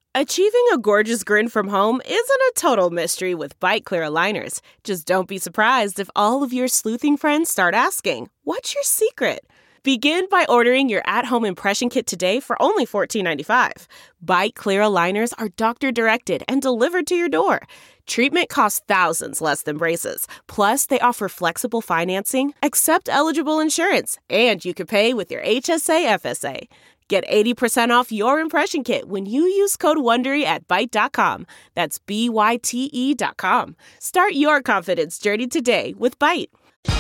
Achieving a gorgeous grin from home isn't a total mystery with Byte Clear aligners. Just don't be surprised if all of your sleuthing friends start asking, "What's your secret?" Begin by ordering your at-home impression kit today for only $14.95. Byte Clear aligners are doctor-directed and delivered to your door. Treatment costs thousands less than braces. Plus, they offer flexible financing, accept eligible insurance, and you can pay with your HSA FSA. Get 80% off your impression kit when you use code WONDERY at Byte.com. That's BYTE.com. Start your confidence journey today with Byte.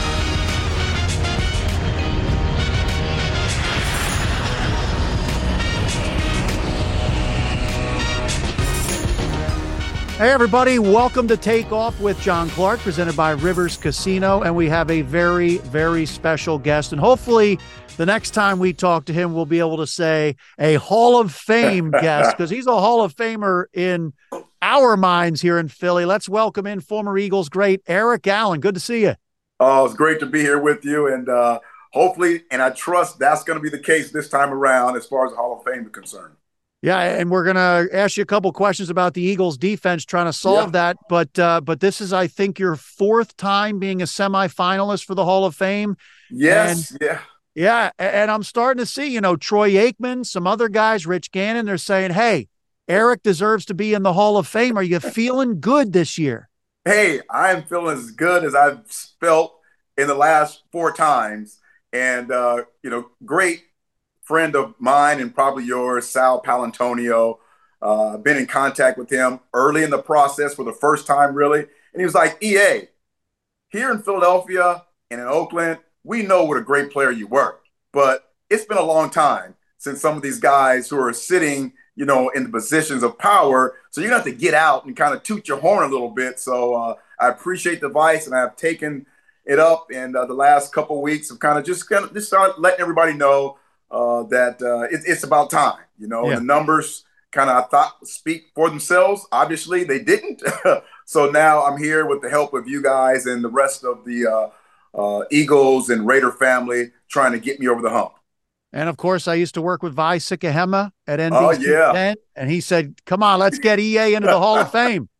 Hey, everybody. Welcome to Take Off with John Clark, presented by Rivers Casino. And we have a very, very special guest. And hopefully the next time we talk to him, we'll be able to say a Hall of Fame guest, because he's a Hall of Famer in our minds here in Philly. Let's welcome in former Eagles great Eric Allen. Good to see you. Oh, it's great to be here with you. And hopefully, and I trust that's going to be the case this time around as far as the Hall of Fame is concerned. Yeah, and we're going to ask you a couple questions about the Eagles defense, trying to solve that. But this is, I think, your fourth time being a semifinalist for the Hall of Fame. Yes, Yeah, and I'm starting to see, Troy Aikman, some other guys, Rich Gannon, they're saying, hey, Eric deserves to be in the Hall of Fame. Are you feeling good this year? Hey, I am feeling as good as I've felt in the last four times. And, great friend of mine and probably yours, Sal Palantonio. Been in contact with him early in the process for the first time, really. And he was like, EA, here in Philadelphia and in Oakland, we know what a great player you were. But it's been a long time since some of these guys who are sitting, in the positions of power. So you're going to have to get out and kind of toot your horn a little bit. So I appreciate the advice, and I've taken it up. And the last couple of weeks of kind of just start letting everybody know that it's about time, And the numbers kind of, I thought, speak for themselves. Obviously, they didn't. So now I'm here with the help of you guys and the rest of the Eagles and Raider family trying to get me over the hump. And, of course, I used to work with Vi Sikahema at NBC 10, and he said, come on, let's get EA into the Hall of Fame.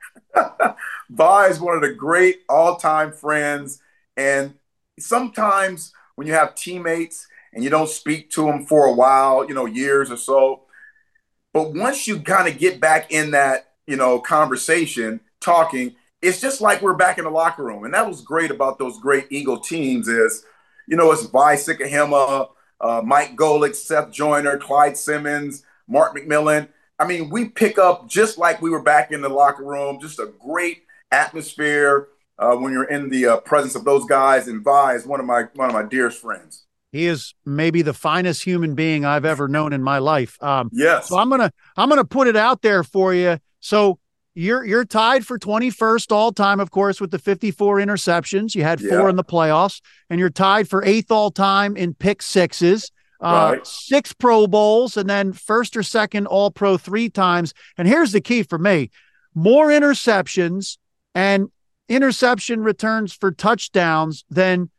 Vi is one of the great all-time friends. And sometimes when you have teammates and you don't speak to them for a while, years or so, but once you kind of get back in that, conversation, talking, it's just like we're back in the locker room. And that was great about those great Eagle teams is, it's Vi Sikahema, Mike Golick, Seth Joyner, Clyde Simmons, Mark McMillan. I mean, we pick up just like we were back in the locker room, just a great atmosphere when you're in the presence of those guys. And Vi is one of my dearest friends. He is maybe the finest human being I've ever known in my life. Yes. So I'm gonna put it out there for you. So you're tied for 21st all time, of course, with the 54 interceptions. You had 4 in the playoffs, and you're tied for 8th all time in pick sixes, right. 6 Pro Bowls, and then first or second All Pro 3 times. And here's the key for me: more interceptions and interception returns for touchdowns than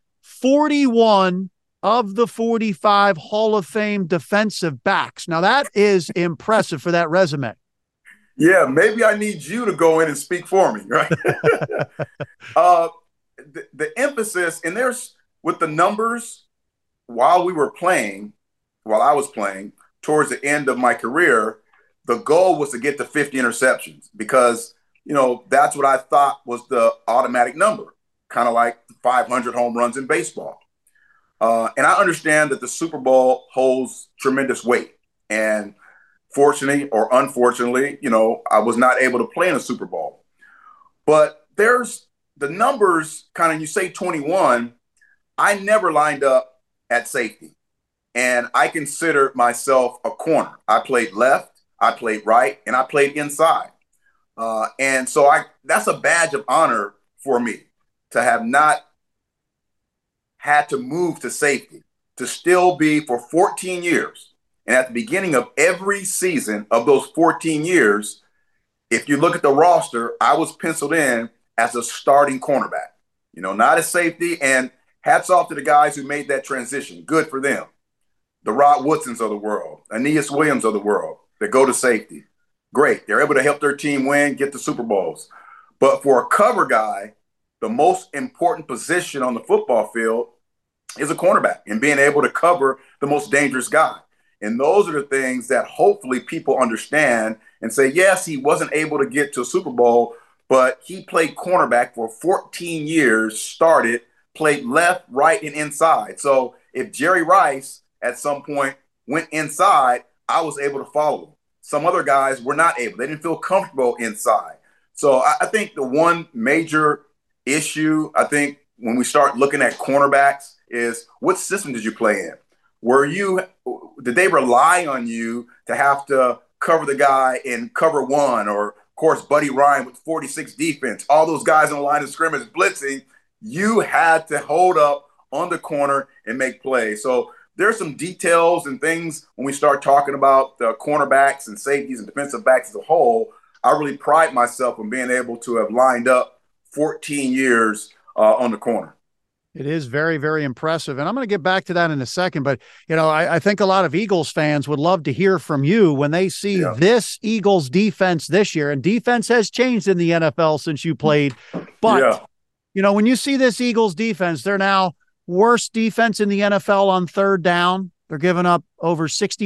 41 of the 45 Hall of Fame defensive backs. Now that is impressive for that resume. Yeah, maybe I need you to go in and speak for me, right? The emphasis, and there's with the numbers, while I was playing, towards the end of my career, the goal was to get to 50 interceptions because, that's what I thought was the automatic number, kind of like 500 home runs in baseball. And I understand that the Super Bowl holds tremendous weight. And fortunately or unfortunately, I was not able to play in a Super Bowl. But there's the numbers, kind of, you say 21, I never lined up at safety. And I considered myself a corner. I played left, I played right, and I played inside. And so that's a badge of honor for me to have not had to move to safety, to still be for 14 years. And at the beginning of every season of those 14 years, if you look at the roster, I was penciled in as a starting cornerback, not a safety. And hats off to the guys who made that transition. Good for them. The Rod Woodsons of the world, Aeneas Williams of the world that go to safety. Great. They're able to help their team win, get the Super Bowls. But for a cover guy, the most important position on the football field is a cornerback and being able to cover the most dangerous guy. And those are the things that hopefully people understand and say, yes, he wasn't able to get to a Super Bowl, but he played cornerback for 14 years, started, played left, right, and inside. So if Jerry Rice at some point went inside, I was able to follow him. Some other guys were not able. They didn't feel comfortable inside. So I think the one major issue, I think, when we start looking at cornerbacks is what system did you play in? Did they rely on you to have to cover the guy in cover one, or of course, Buddy Ryan with 46 defense, all those guys on the line of scrimmage blitzing, you had to hold up on the corner and make plays. So there's some details and things when we start talking about the cornerbacks and safeties and defensive backs as a whole. I really pride myself on being able to have lined up 14 years on the corner. It is very, very impressive. And I'm going to get back to that in a second. But, I think a lot of Eagles fans would love to hear from you when they see this Eagles defense this year. And defense has changed in the NFL since you played. But, when you see this Eagles defense, they're now worst defense in the NFL on third down. They're giving up over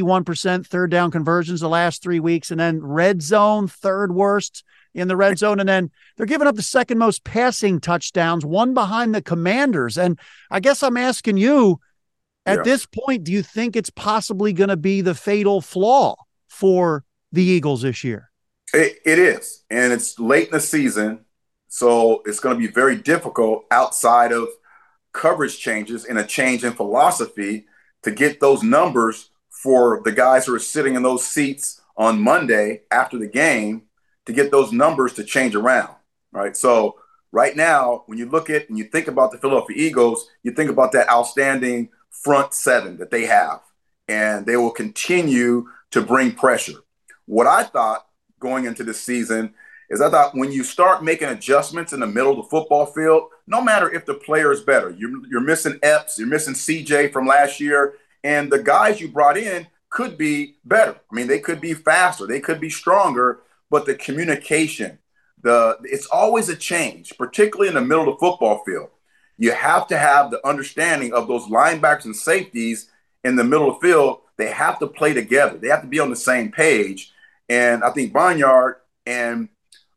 61% third down conversions the last 3 weeks. And then red zone, third worst in the red zone. And then they're giving up the second most passing touchdowns, one behind the Commanders. And I guess I'm asking you, at this point, do you think it's possibly going to be the fatal flaw for the Eagles this year? It is. And it's late in the season. So it's going to be very difficult outside of coverage changes and a change in philosophy to get those numbers for the guys who are sitting in those seats on Monday after the game, to get those numbers to change around, right? So right now, when you look at and you think about the Philadelphia Eagles, you think about that outstanding front seven that they have, and they will continue to bring pressure. What I thought going into this season is I thought when you start making adjustments in the middle of the football field, no matter if the player is better, you're missing Epps, you're missing CJ from last year, and the guys you brought in could be better. I mean, they could be faster, they could be stronger, but the communication, it's always a change, particularly in the middle of the football field. You have to have the understanding of those linebackers and safeties in the middle of the field. They have to play together. They have to be on the same page. And I think Barnyard and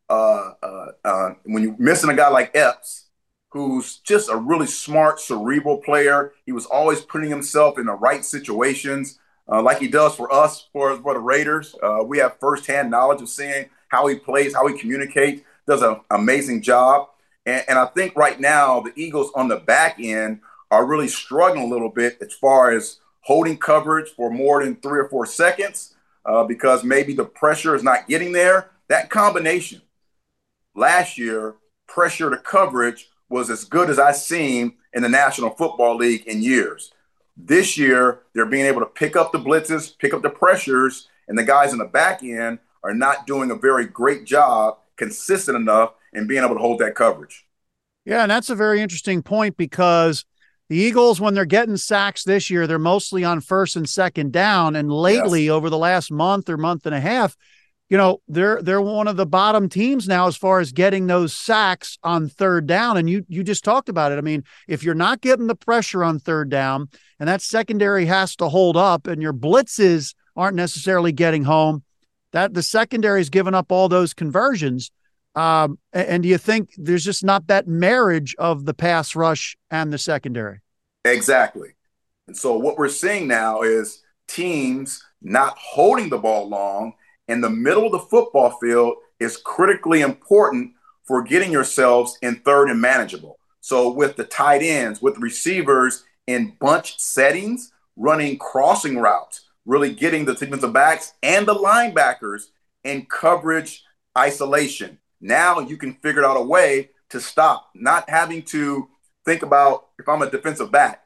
when you're missing a guy like Epps, who's just a really smart, cerebral player, he was always putting himself in the right situations. Like he does for us, for the Raiders. We have firsthand knowledge of seeing how he plays, how he communicates, does an amazing job. And I think right now the Eagles on the back end are really struggling a little bit as far as holding coverage for more than 3 or 4 seconds because maybe the pressure is not getting there. That combination last year, pressure to coverage, was as good as I've seen in the National Football League in years. This year, they're being able to pick up the blitzes, pick up the pressures, and the guys in the back end are not doing a very great job, consistent enough, in being able to hold that coverage. Yeah, and that's a very interesting point because the Eagles, when they're getting sacks this year, they're mostly on first and second down. And lately, over the last month or month and a half, they're one of the bottom teams now as far as getting those sacks on third down. And you just talked about it. I mean, if you're not getting the pressure on third down and that secondary has to hold up and your blitzes aren't necessarily getting home, that the secondary is giving up all those conversions. And do you think there's just not that marriage of the pass rush and the secondary? Exactly. And so what we're seeing now is teams not holding the ball long. In the middle of the football field is critically important for getting yourselves in third and manageable. So with the tight ends, with receivers in bunch settings, running crossing routes, really getting the defensive backs and the linebackers in coverage isolation. Now you can figure out a way to stop, not having to think about, if I'm a defensive back,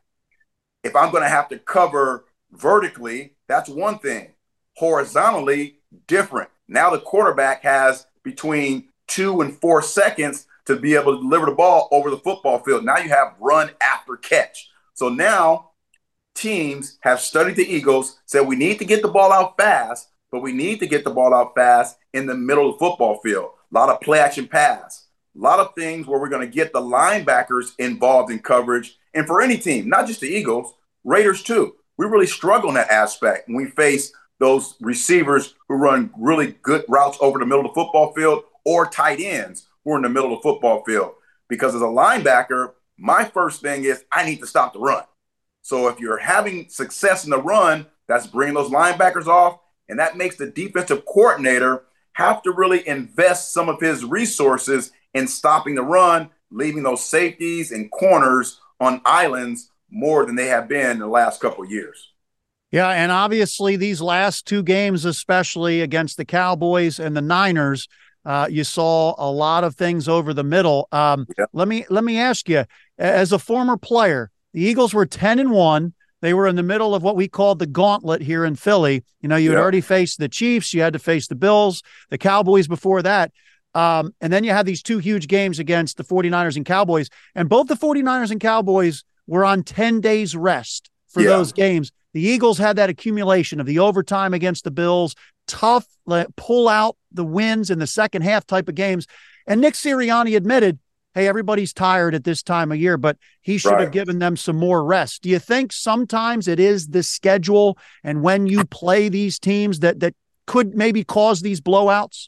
if I'm going to have to cover vertically, that's one thing. Horizontally, different. Now the quarterback has between 2 and 4 seconds to be able to deliver the ball over the football field. Now you have run after catch. So now teams have studied the Eagles, said we need to get the ball out fast, but we need to get the ball out fast in the middle of the football field. A lot of play action pass, a lot of things where we're going to get the linebackers involved in coverage. And for any team, not just the Eagles, Raiders too, we really struggle in that aspect when we face those receivers who run really good routes over the middle of the football field, or tight ends who are in the middle of the football field. Because as a linebacker, my first thing is I need to stop the run. So if you're having success in the run, that's bringing those linebackers off, and that makes the defensive coordinator have to really invest some of his resources in stopping the run, leaving those safeties and corners on islands more than they have been in the last couple of years. Yeah, and obviously these last two games, especially against the Cowboys and the Niners, you saw a lot of things over the middle. Let me ask you, as a former player, the Eagles were 10-1. They were in the middle of what we called the gauntlet here in Philly. You know, you had already faced the Chiefs, you had to face the Bills, the Cowboys before that. And then you had these two huge games against the 49ers and Cowboys. And both the 49ers and Cowboys were on 10 days rest for those games. The Eagles had that accumulation of the overtime against the Bills, tough, pull out the wins in the second half type of games. And Nick Sirianni admitted, hey, everybody's tired at this time of year, but he should have given them some more rest. Do you think sometimes it is the schedule and when you play these teams that could maybe cause these blowouts?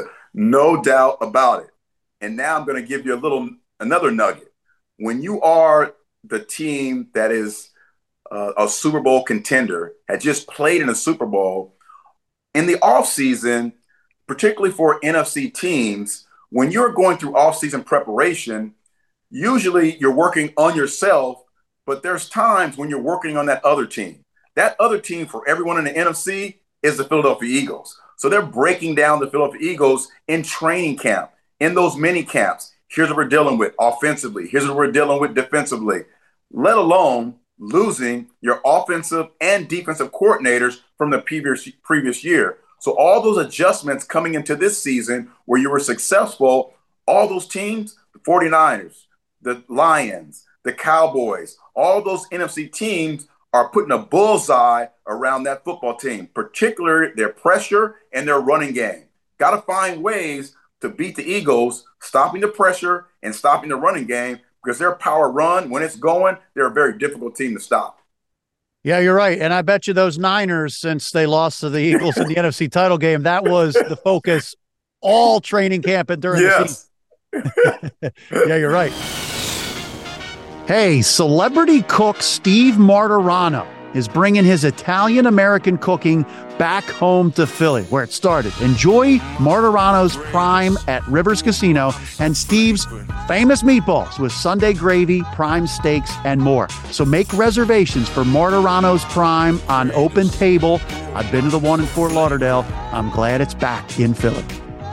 No doubt about it. And now I'm going to give you another nugget. When you are the team that is a Super Bowl contender, had just played in a Super Bowl, in the offseason, particularly for NFC teams, when you're going through offseason preparation, usually you're working on yourself, but there's times when you're working on that other team. That other team for everyone in the NFC is the Philadelphia Eagles. So they're breaking down the Philadelphia Eagles in training camp, in those mini camps. Here's what we're dealing with offensively. Here's what we're dealing with defensively, let alone losing your offensive and defensive coordinators from the previous year. So all those adjustments coming into this season where you were successful, all those teams, the 49ers, the Lions, the Cowboys, all those NFC teams are putting a bullseye around that football team, particularly their pressure and their running game. Got to find ways to beat the Eagles, stopping the pressure and stopping the running game, because their power run, when it's going, they're a very difficult team to stop. Yeah, you're right. And I bet you those Niners, since they lost to the Eagles in the NFC title game, that was the focus all training camp and during the season. Yeah, you're right. Hey, celebrity cook Steve Martorano is bringing his Italian-American cooking back home to Philly, where it started. Enjoy Martorano's Prime at Rivers Casino and Steve's famous meatballs with Sunday gravy, prime steaks, and more. So make reservations for Martorano's Prime on Open Table. I've been to the one in Fort Lauderdale. I'm glad it's back in Philly.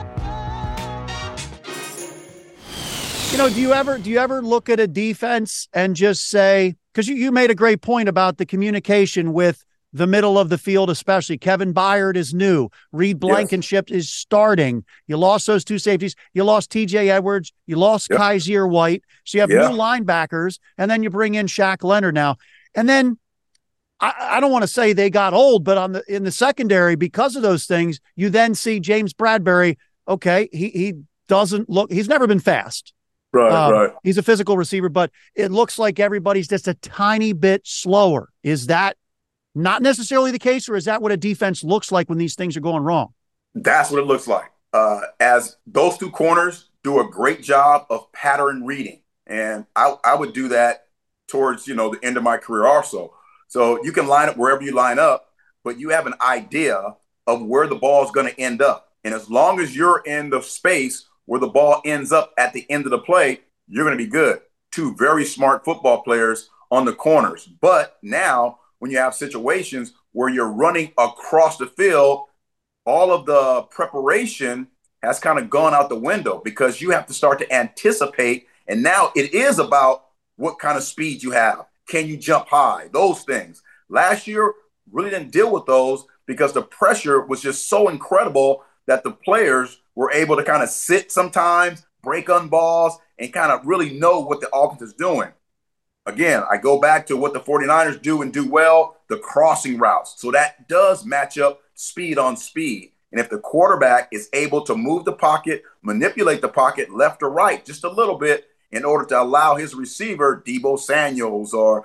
You know, do you ever look at a defense and just say, because you made a great point about the communication with the middle of the field, especially. Kevin Byard is new. Reed Blankenship is starting. You lost those two safeties. You lost TJ Edwards. You lost Kaiser White. So you have new linebackers, and then you bring in Shaq Leonard now. And then I don't want to say they got old, but in the secondary, because of those things, you then see James Bradbury. Okay, he doesn't look. He's never been fast. Right. He's a physical receiver, but it looks like everybody's just a tiny bit slower. Is that not necessarily the case, or is that what a defense looks like when these things are going wrong? That's what it looks like. As those two corners do a great job of pattern reading, and I would do that towards the end of my career also. So you can line up wherever you line up, but you have an idea of where the ball is going to end up, and as long as you're in the space where the ball ends up at the end of the play, you're going to be good. Two very smart football players on the corners. But now when you have situations where you're running across the field, all of the preparation has kind of gone out the window because you have to start to anticipate. And now it is about what kind of speed you have. Can you jump high? Those things. Last year, really didn't deal with those because the pressure was just so incredible that the players were able to kind of sit sometimes, break on balls, and kind of really know what the offense is doing. Again, I go back to what the 49ers do and do well, the crossing routes. So that does match up speed on speed. And if the quarterback is able to move the pocket, manipulate the pocket left or right just a little bit in order to allow his receiver, Deebo Samuels or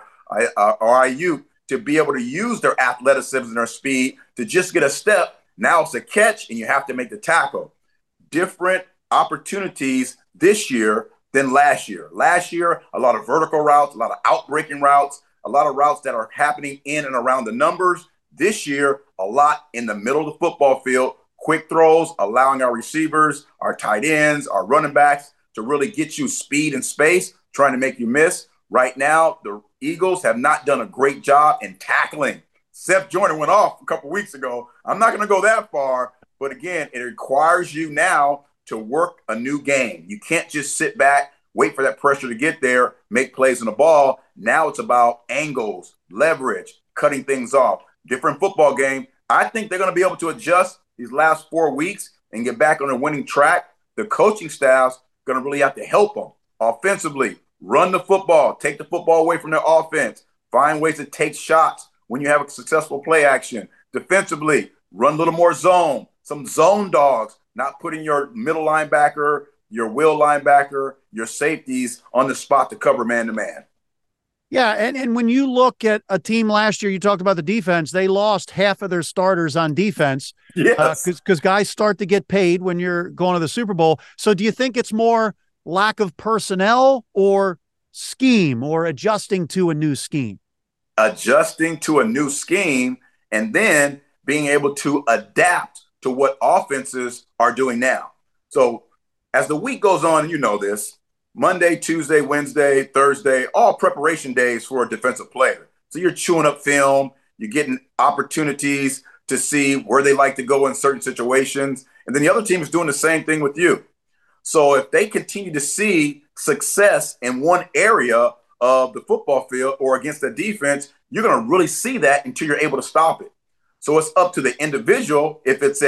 Ayuk, to be able to use their athleticism and their speed to just get a step. Now it's a catch, and you have to make the tackle. Different opportunities this year than last year. Last year, a lot of vertical routes, a lot of outbreaking routes, a lot of routes that are happening in and around the numbers. This year, a lot in the middle of the football field, quick throws, allowing our receivers, our tight ends, our running backs to really get you speed and space, trying to make you miss. Right now, the Eagles have not done a great job in tackling. Seth Joyner went off a couple weeks ago. I'm not going to go that far, but again, it requires you now to work a new game. You can't just sit back, wait for that pressure to get there, make plays on the ball. Now it's about angles, leverage, cutting things off. Different football game. I think they're going to be able to adjust these last 4 weeks and get back on a winning track. The coaching staff's going to really have to help them offensively. Run the football, take the football away from their offense, find ways to take shots when you have a successful play action. Defensively, run a little more zone, some zone dogs, not putting your middle linebacker, your will linebacker, your safeties on the spot to cover man-to-man. Yeah, and when you look at a team last year, you talked about the defense, they lost half of their starters on defense. Yes. Because guys start to get paid when you're going to the Super Bowl. So do you think it's more lack of personnel or scheme or adjusting to a new scheme? Adjusting to a new scheme and then being able to adapt to what offenses are doing now. So as the week goes on, you know this, Monday, Tuesday, Wednesday, Thursday, all preparation days for a defensive player. So you're chewing up film, you're getting opportunities to see where they like to go in certain situations. And then the other team is doing the same thing with you. So if they continue to see success in one area of the football field or against the defense, you're going to really see that until you're able to stop it. So it's up to the individual. If it's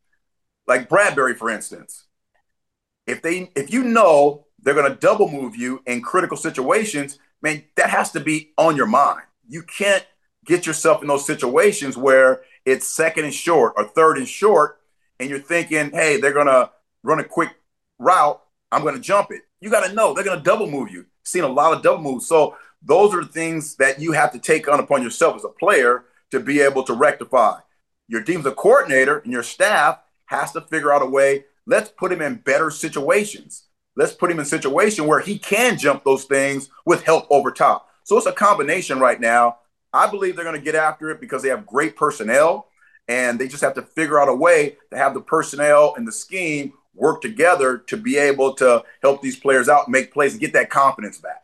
like Bradbury, for instance, if you know they're going to double move you in critical situations, man, that has to be on your mind. You can't get yourself in those situations where it's second and short or third and short, and you're thinking, hey, they're going to run a quick route, I'm going to jump it. You got to know they're going to double move you. Seen a lot of double moves. So those are the things that you have to take on upon yourself as a player to be able to rectify. Your team's a coordinator and your staff has to figure out a way. Let's put him in better situations. Let's put him in a situation where he can jump those things with help over top. So it's a combination right now. I believe they're going to get after it because they have great personnel, and they just have to figure out a way to have the personnel and the scheme work together to be able to help these players out, make plays, and get that confidence back.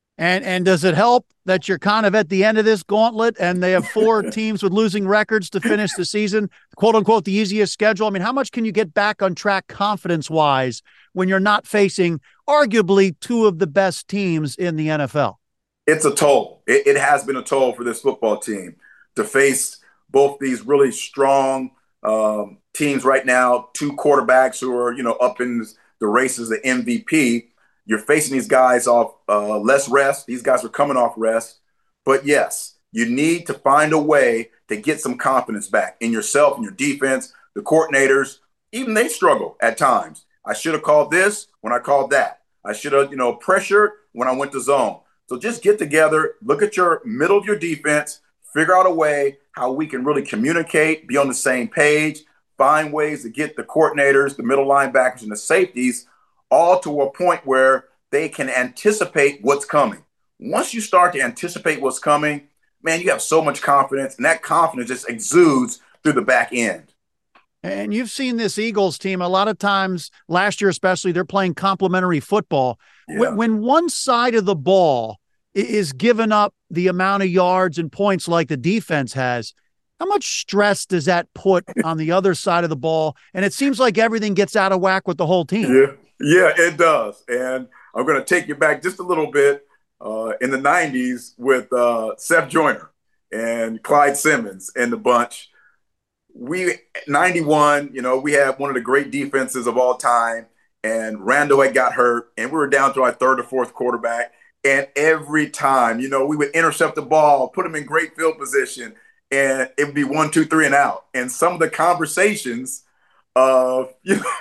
And does it help that you're kind of at the end of this gauntlet and they have 4 teams with losing records to finish the season, quote unquote, the easiest schedule? I mean, how much can you get back on track confidence-wise when you're not facing arguably 2 of the best teams in the NFL? It's a toll. It has been a toll for this football team to face both these really strong teams right now, 2 quarterbacks who are, up in the race as the MVP. You're facing these guys off less rest. These guys are coming off rest. But yes, you need to find a way to get some confidence back in yourself and your defense. The coordinators, even they struggle at times. I should have called this when I called that. I should have, pressured when I went to zone. So just get together, look at your middle of your defense, figure out a way how we can really communicate, be on the same page, find ways to get the coordinators, the middle linebackers, and the safeties all to a point where they can anticipate what's coming. Once you start to anticipate what's coming, man, you have so much confidence, and that confidence just exudes through the back end. And you've seen this Eagles team a lot of times, last year especially, they're playing complementary football. Yeah. When one side of the ball is given up the amount of yards and points like the defense has, how much stress does that put on the other side of the ball? And it seems like everything gets out of whack with the whole team. Yeah, it does. And I'm going to take you back just a little bit in the 90s with Seth Joyner and Clyde Simmons and the bunch. 91, we had one of the great defenses of all time, and Randall had got hurt, and we were down to our third or fourth quarterback. And every time, we would intercept the ball, put him in great field position, and it would be 1, 2, 3 and out. And some of the conversations of,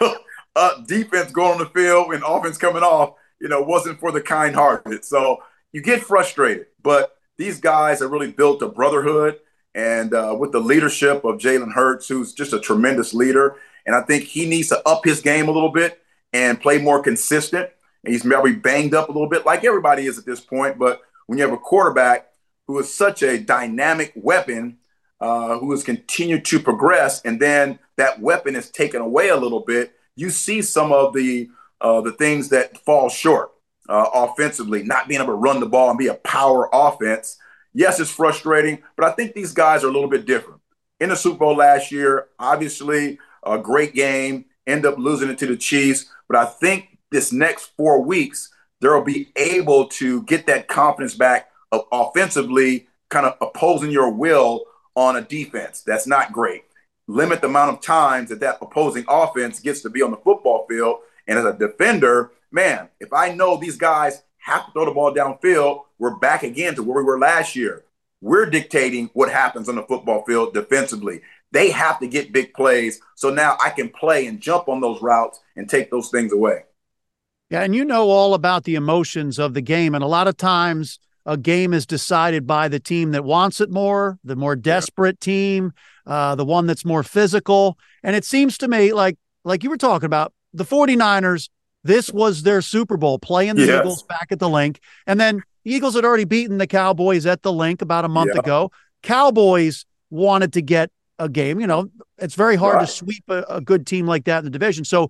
defense going on the field and offense coming off, wasn't for the kind-hearted. So you get frustrated, but these guys have really built a brotherhood, and with the leadership of Jalen Hurts, who's just a tremendous leader. And I think he needs to up his game a little bit and play more consistent. And he's maybe banged up a little bit like everybody is at this point. But when you have a quarterback who is such a dynamic weapon, who has continued to progress, and then that weapon is taken away a little bit, you see some of the things that fall short offensively, not being able to run the ball and be a power offense. Yes, it's frustrating, but I think these guys are a little bit different. In the Super Bowl last year, obviously a great game, end up losing it to the Chiefs, but I think this next 4 weeks, they'll be able to get that confidence back of offensively, kind of opposing your will on a defense. That's not great. Limit the amount of times that opposing offense gets to be on the football field. And as a defender, man, if I know these guys have to throw the ball downfield, we're back again to where we were last year. We're dictating what happens on the football field defensively. They have to get big plays. So now I can play and jump on those routes and take those things away. Yeah, and you know all about the emotions of the game. And a lot of times a game is decided by the team that wants it more, the more desperate team, the one that's more physical. And it seems to me like you were talking about, the 49ers, this was their Super Bowl, playing the Eagles back at the Link. And then the Eagles had already beaten the Cowboys at the Link about a month ago. Cowboys wanted to get a game. It's very hard to sweep a good team like that in the division. So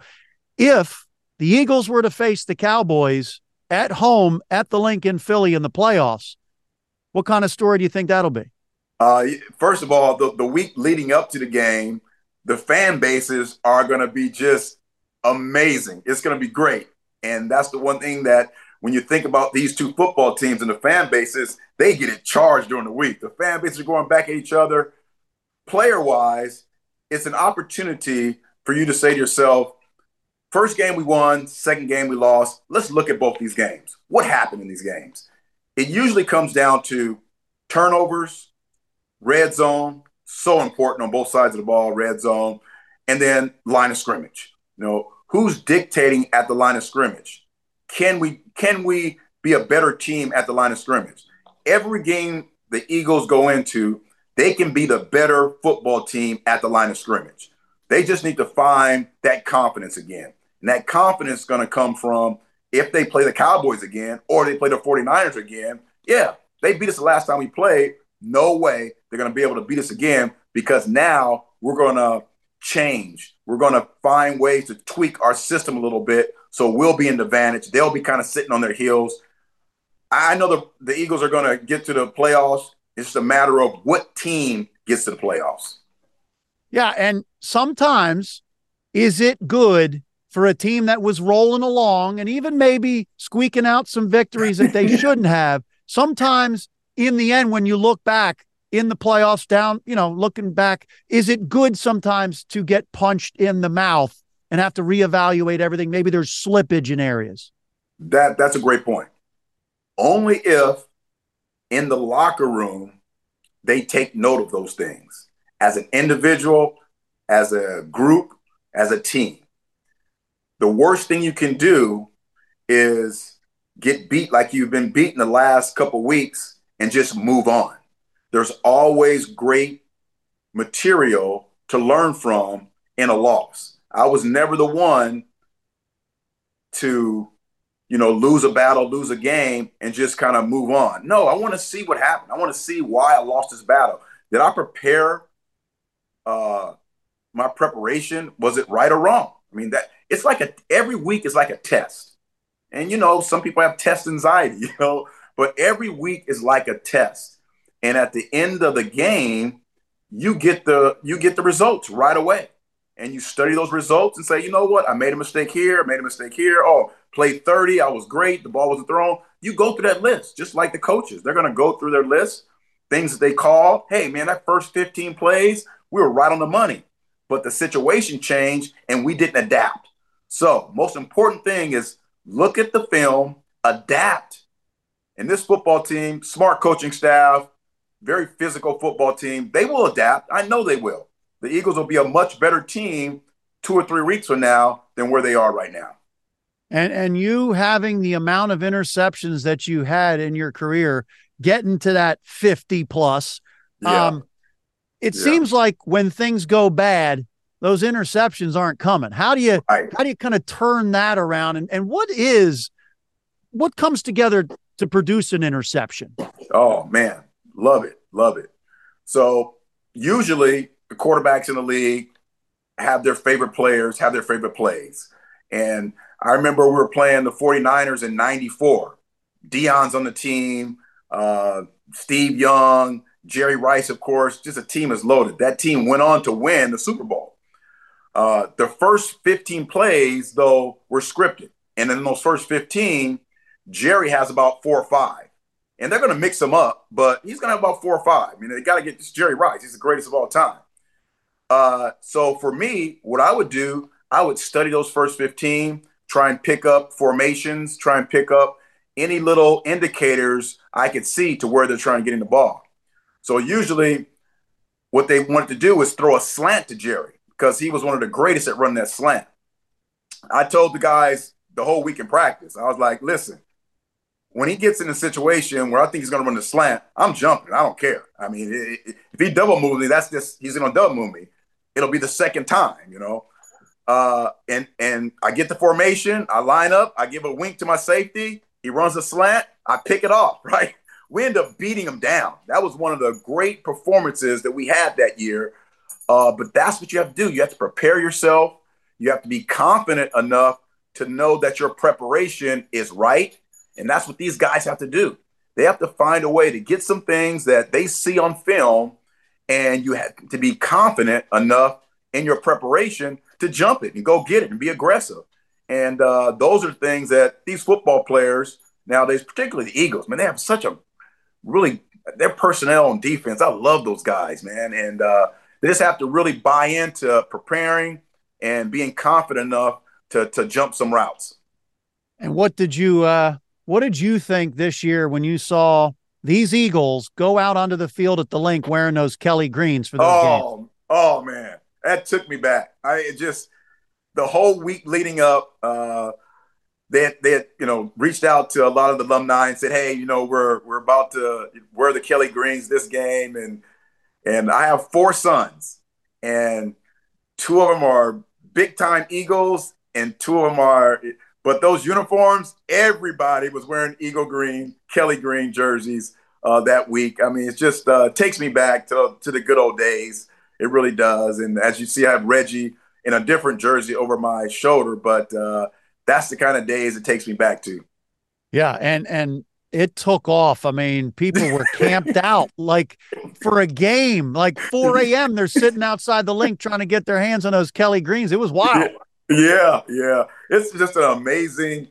if the Eagles were to face the Cowboys at home at the Link in Philly in the playoffs, what kind of story do you think that'll be? First of all, the week leading up to the game, the fan bases are going to be just amazing. It's going to be great. And that's the one thing that when you think about these two football teams and the fan bases, they get it charged during the week. The fan bases are going back at each other. Player-wise, it's an opportunity for you to say to yourself, first game we won, second game we lost. Let's look at both these games. What happened in these games? It usually comes down to turnovers, red zone, so important on both sides of the ball, red zone, and then line of scrimmage. Who's dictating at the line of scrimmage? Can we be a better team at the line of scrimmage? Every game the Eagles go into, they can be the better football team at the line of scrimmage. They just need to find that confidence again. And that confidence is going to come from if they play the Cowboys again or they play the 49ers again. Yeah, they beat us the last time we played. No way they're going to be able to beat us again, because now we're going to change. We're going to find ways to tweak our system a little bit so we'll be in the advantage. They'll be kind of sitting on their heels. I know the Eagles are going to get to the playoffs. It's just a matter of what team gets to the playoffs. Yeah, and sometimes is it good for a team that was rolling along and even maybe squeaking out some victories that they shouldn't have? Sometimes in the end, when you look back in the playoffs down, looking back, is it good sometimes to get punched in the mouth and have to reevaluate everything? Maybe there's slippage in areas. That's a great point. Only if in the locker room they take note of those things as an individual, as a group, as a team. The worst thing you can do is get beat like you've been beaten the last couple weeks and just move on. There's always great material to learn from in a loss. I was never the one to, lose a battle, lose a game, and just kind of move on. No, I want to see what happened. I want to see why I lost this battle. Did I prepare my preparation? Was it right or wrong? I mean, that it's like every week is like a test. And, some people have test anxiety, but every week is like a test. And at the end of the game, you get the results right away. And you study those results and say, you know what? I made a mistake here. I made a mistake here. Oh, played 30. I was great. The ball wasn't thrown. You go through that list, just like the coaches. They're going to go through their list, things that they call, hey, man, that first 15 plays, we were right on the money. But the situation changed and we didn't adapt. So most important thing is look at the film, adapt. And this football team, smart coaching staff, very physical football team. They will adapt. I know they will. The Eagles will be a much better team 2 or 3 weeks from now than where they are right now. And you having the amount of interceptions that you had in your career, getting to that 50 plus, it seems like when things go bad, those interceptions aren't coming. How do you kind of turn that around? And what comes together to produce an interception? Oh man, love it. So usually the quarterbacks in the league have their favorite players, have their favorite plays. And I remember we were playing the 49ers in 94. Deion's on the team, Steve Young, Jerry Rice, of course, just a team is loaded. That team went on to win the Super Bowl. The first 15 plays, though, were scripted. And in those first 15, Jerry has about 4 or 5. And they're going to mix them up, but he's going to have about 4 or 5. I mean, they got to get this Jerry Rice. He's the greatest of all time. So for me, what I would do, I would study those first 15, try and pick up formations, try and pick up any little indicators I could see to where they're trying to get in the ball. So usually what they wanted to do was throw a slant to Jerry because he was one of the greatest at running that slant. I told the guys the whole week in practice, I was like, listen, when he gets in a situation where I think he's going to run the slant, I'm jumping. I don't care. I mean, if he double moves me, he's going to double move me. It'll be the second time, you know. And I get the formation, I line up, I give a wink to my safety, he runs a slant, I pick it off, right? We end up beating him down. That was one of the great performances that we had that year. But that's what you have to do. You have to prepare yourself. You have to be confident enough to know that your preparation is right. And that's what these guys have to do. They have to find a way to get some things that they see on film, and you have to be confident enough in your preparation to jump it and go get it and be aggressive. And those are things that these football players nowadays, particularly the Eagles, man, they have such a their personnel on defense. I love those guys, man. And they just have to really buy into preparing and being confident enough to jump some routes. And what did you think this year when you saw these Eagles go out onto the field at the link wearing those Kelly greens for those games? Oh man, that took me back. The whole week leading up, they had reached out to a lot of the alumni and said, hey, we're about to wear the Kelly greens this game, and I have 4 sons, and 2 of them are big time Eagles, and 2 of them are. But those uniforms, everybody was wearing Eagle green, Kelly green jerseys that week. I mean, it just takes me back to the good old days. It really does. And as you see, I have Reggie in a different jersey over my shoulder, but that's the kind of days it takes me back to. Yeah, and it took off. I mean, people were camped out like for a game, like 4 a.m. They're sitting outside the link trying to get their hands on those Kelly greens. It was wild. Yeah. It's just an amazing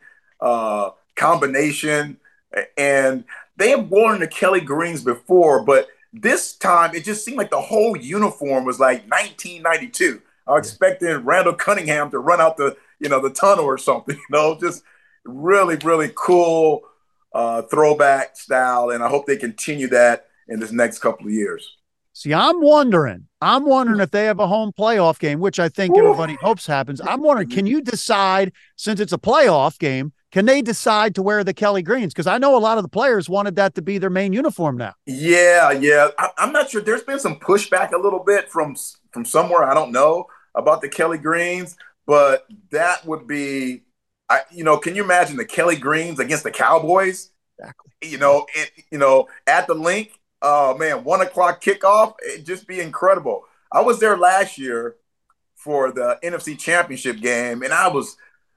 combination. And they have worn the Kelly greens before, but this time it just seemed like the whole uniform was like 1992. I was expecting Randall Cunningham to run out the tunnel or something, just really, really cool throwback style. And I hope they continue that in this next couple of years. See, I'm wondering if they have a home playoff game, which I think everybody hopes happens. I'm wondering, can you decide, since it's a playoff game, can they decide to wear the Kelly greens? Because I know a lot of the players wanted that to be their main uniform now. Yeah. I'm not sure. There's been some pushback a little bit from somewhere. I don't know about the Kelly greens, but that would be, can you imagine the Kelly greens against the Cowboys? Exactly. At the link. Oh man, 1 o'clock kickoff, it'd just be incredible. I was there last year for the NFC Championship game, and I was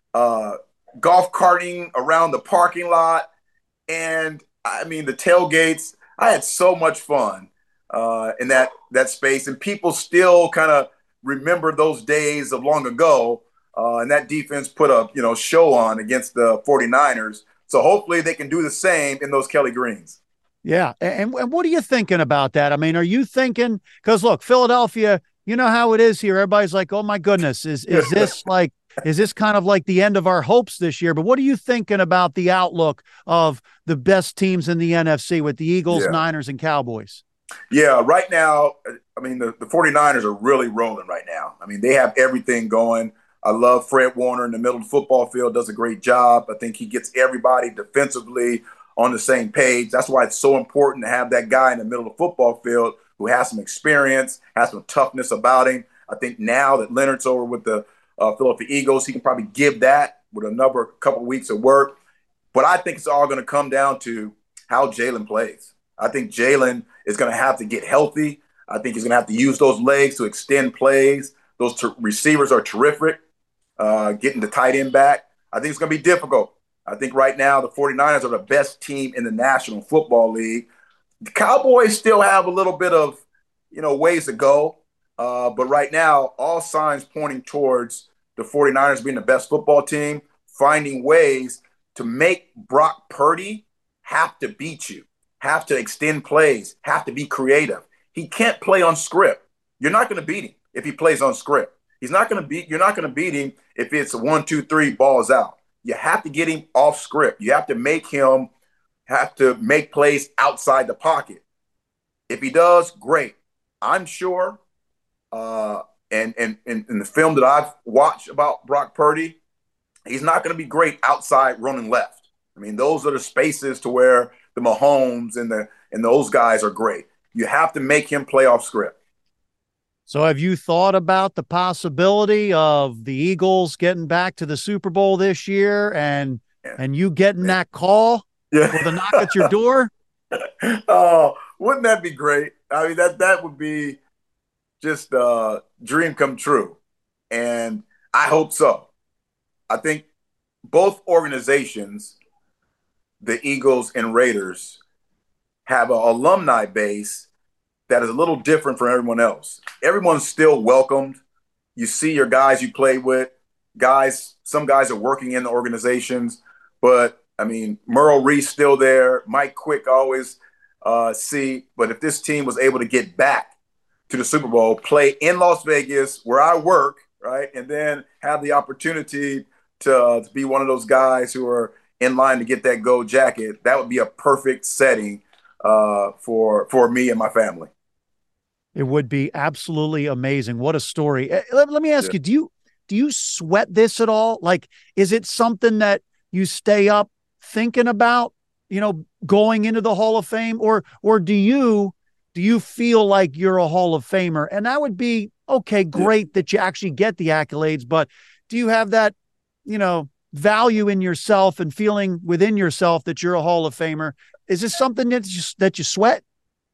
golf carting around the parking lot. And I mean, the tailgates, I had so much fun in that space, and people still kind of remember those days of long ago. And that defense put a show on against the 49ers. So hopefully they can do the same in those Kelly greens. Yeah. And what are you thinking about that? I mean, are you thinking, because look, Philadelphia, you know how it is here. Everybody's like, oh my goodness, is this kind of like the end of our hopes this year? But what are you thinking about the outlook of the best teams in the NFC with the Eagles, Niners, and Cowboys? Yeah, right now, I mean, the 49ers are really rolling right now. I mean, they have everything going. I love Fred Warner in the middle of the football field, does a great job. I think he gets everybody defensively on the same page. That's why it's so important to have that guy in the middle of the football field who has some experience, has some toughness about him. I think now that Leonard's over with the Philadelphia Eagles, he can probably give that with another couple of weeks of work. But I think it's all going to come down to how Jalen plays. I think Jalen is going to have to get healthy. I think he's going to have to use those legs to extend plays. Those receivers are terrific, getting the tight end back. I think it's going to be difficult. I think right now the 49ers are the best team in the National Football League. The Cowboys still have a little bit of, ways to go. But right now, all signs pointing towards the 49ers being the best football team, finding ways to make Brock Purdy have to beat you, have to extend plays, have to be creative. He can't play on script. You're not going to beat him if he plays on script. You're not going to beat him if it's a 1, 2, 3 balls out. You have to get him off script. You have to make him have to make plays outside the pocket. If he does, great. I'm sure, and in the film that I've watched about Brock Purdy, he's not going to be great outside running left. I mean, those are the spaces to where the Mahomes and those guys are great. You have to make him play off script. So have you thought about the possibility of the Eagles getting back to the Super Bowl this year and you getting that call for the knock at your door? Oh, wouldn't that be great? I mean, that would be just a dream come true. And I hope so. I think both organizations, the Eagles and Raiders, have an alumni base that is a little different from everyone else. Everyone's still welcomed. You see your guys you play with, some guys are working in the organizations, but I mean, Merle Reese still there, Mike Quick always see, but if this team was able to get back to the Super Bowl, play in Las Vegas where I work, right, and then have the opportunity to be one of those guys who are in line to get that gold jacket, that would be a perfect setting for me and my family. It would be absolutely amazing. What a story. Let me ask you, do you sweat this at all? Like, is it something that you stay up thinking about, going into the Hall of Fame, or do you feel like you're a Hall of Famer? And that would be okay, great that you actually get the accolades, but do you have that, value in yourself and feeling within yourself that you're a Hall of Famer? Is this something that you sweat?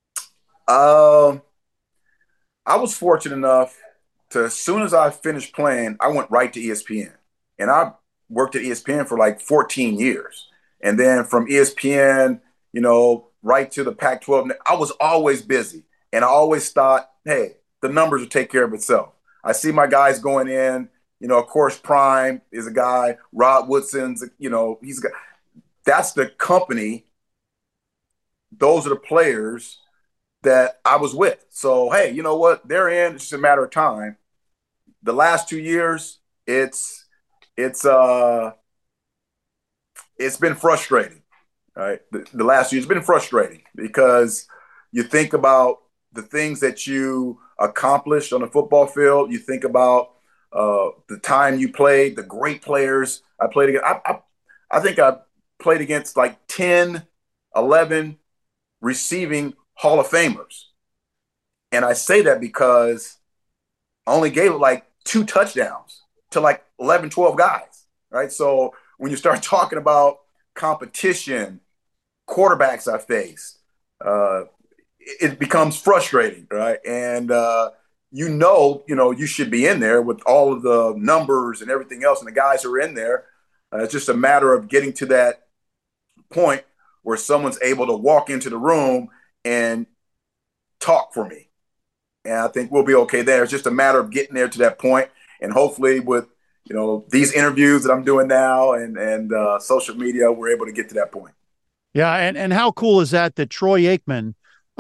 I was fortunate enough to, as soon as I finished playing, I went right to ESPN. And I worked at ESPN for like 14 years. And then from ESPN, right to the Pac-12, I was always busy. And I always thought, hey, the numbers will take care of itself. I see my guys going in, of course, Prime is a guy, Rod Woodson's, that's the company. Those are the players that I was with. So, hey, you know what? They're in. It's just a matter of time. The last 2 years, it's been frustrating. Right? The last year, it's been frustrating because you think about the things that you accomplished on the football field. You think about the time you played, the great players I played against. I think I played against like 10, 11 receiving Hall of Famers. And I say that because I only gave like 2 touchdowns to like 11, 12 guys, right? So when you start talking about competition, quarterbacks I faced, it becomes frustrating, right? And you should be in there with all of the numbers and everything else, and the guys who are in there. It's just a matter of getting to that point where someone's able to walk into the room and talk for me. And I think we'll be okay there. It's just a matter of getting there to that point. And hopefully with, these interviews that I'm doing now and social media, we're able to get to that point. Yeah. And how cool is that Troy Aikman,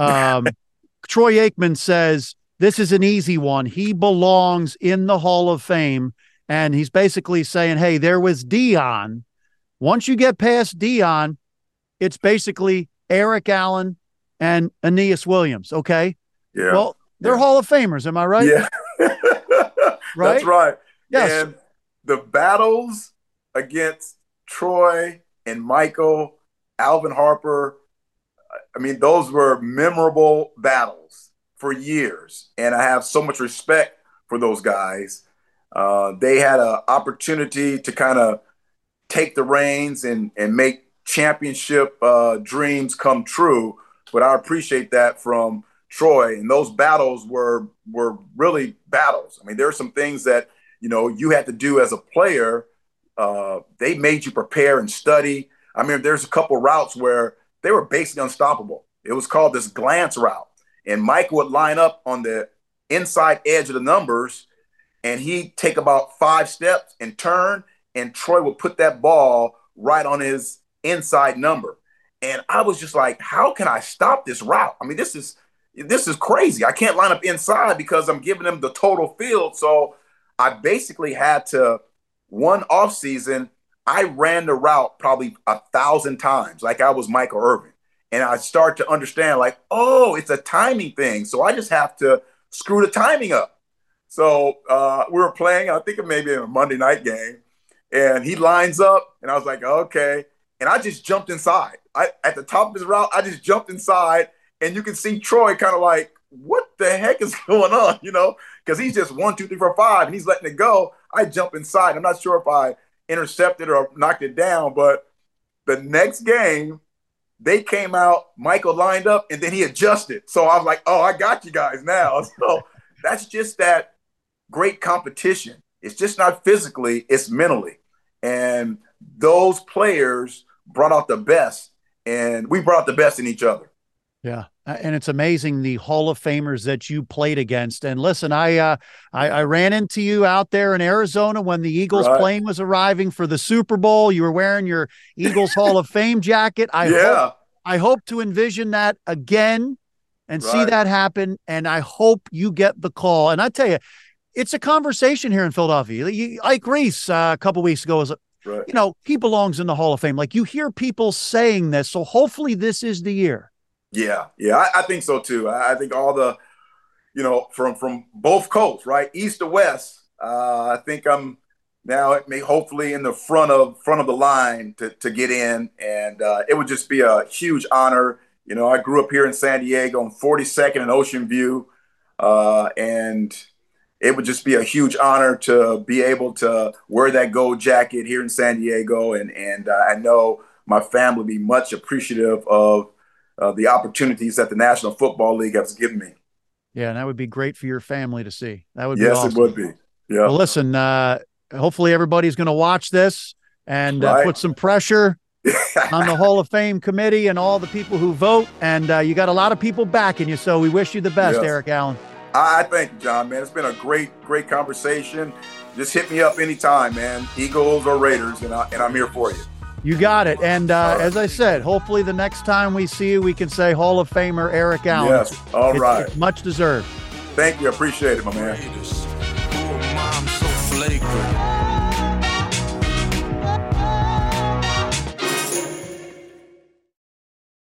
says this is an easy one. He belongs in the Hall of Fame. And he's basically saying, hey, there was Deion. Once you get past Deion, it's basically Eric Allen, and Aeneas Williams. Okay. Yeah. Well, they're Hall of Famers. Am I right? Yeah. Right? That's right. Yes. And the battles against Troy and Michael, Alvin Harper, I mean, those were memorable battles for years. And I have so much respect for those guys. They had an opportunity to kind of take the reins and make championship dreams come true. But I appreciate that from Troy. And those battles were really battles. I mean, there are some things that, you had to do as a player. They made you prepare and study. I mean, there's a couple routes where they were basically unstoppable. It was called this glance route. And Mike would line up on the inside edge of the numbers, and he'd take about 5 steps and turn, and Troy would put that ball right on his inside number. And I was just like, how can I stop this route? I mean, this is crazy. I can't line up inside because I'm giving them the total field. So I basically had to, one off season, I ran the route probably 1,000 times, like I was Michael Irvin. And I started to understand, like, oh, it's a timing thing. So I just have to screw the timing up. So we were playing, I think it may be a Monday night game, and he lines up, and I was like, okay. And I just jumped inside. At the top of his route, I just jumped inside, and you can see Troy kind of like, what the heck is going on, because he's just 1, 2, 3, 4, 5, and he's letting it go. I jump inside. I'm not sure if I intercepted or knocked it down, but the next game, they came out, Michael lined up, and then he adjusted. So I was like, oh, I got you guys now. So that's just that great competition. It's just not physically, it's mentally. And those players brought out the best, and we brought out the best in each other. Yeah. And it's amazing the Hall of Famers that you played against. And listen, I ran into you out there in Arizona when the Eagles plane was arriving for the Super Bowl. You were wearing your Eagles Hall of Fame jacket. I hope to envision that again and see that happen. And I hope you get the call. And I tell you, it's a conversation here in Philadelphia. Ike Reese a couple weeks ago was, he belongs in the Hall of Fame. Like, you hear people saying this. So hopefully this is the year. Yeah, I think so too. I think all the, from both coasts, right, east to west. I think I'm now hopefully in the front of the line to get in, and it would just be a huge honor. I grew up here in San Diego on 42nd and Ocean View, and it would just be a huge honor to be able to wear that gold jacket here in San Diego, and I know my family would be much appreciative of the opportunities that the National Football League has given me. Yeah, and that would be great for your family to see. That would be awesome. Yes, it would be. Yeah. Well, listen, hopefully everybody's going to watch this and put some pressure on the Hall of Fame committee and all the people who vote. And you got a lot of people backing you, so we wish you the best, Eric Allen. I thank you, John, man. It's been a great conversation. Just hit me up anytime, man. Eagles or Raiders, and I'm here for you. You got it. And as I said, hopefully the next time we see you, we can say Hall of Famer Eric Allen. Yes, all right. It's much deserved. Thank you. I appreciate it, my man.